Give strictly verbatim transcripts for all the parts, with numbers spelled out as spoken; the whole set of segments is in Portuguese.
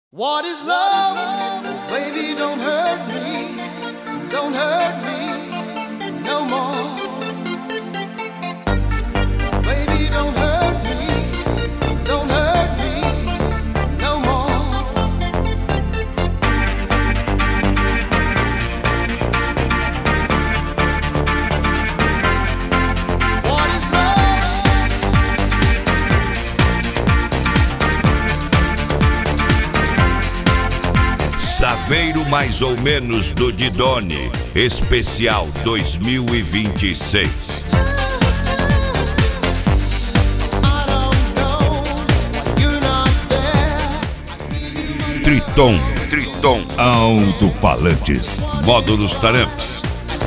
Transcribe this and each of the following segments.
What is love? Baby, don't hurt me, don't hurt me no more. Baby, don't hurt me, don't hurt me no more. What is love? Saveiro mais ou menos do Didone, especial dois mil e vinte e seis. Triton, Triton, alto-falantes, módulos Taramps.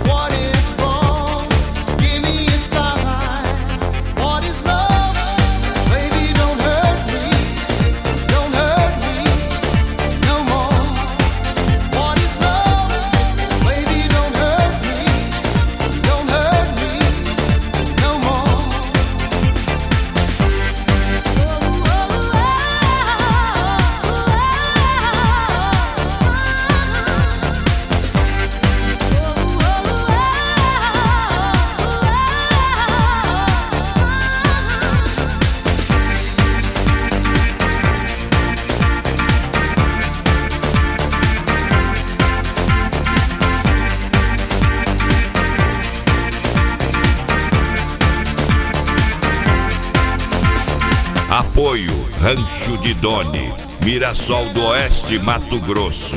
Apoio Rancho Didone, Mirassol do Oeste, Mato Grosso.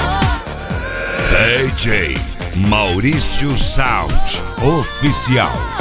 D J Maurício Sound Oficial.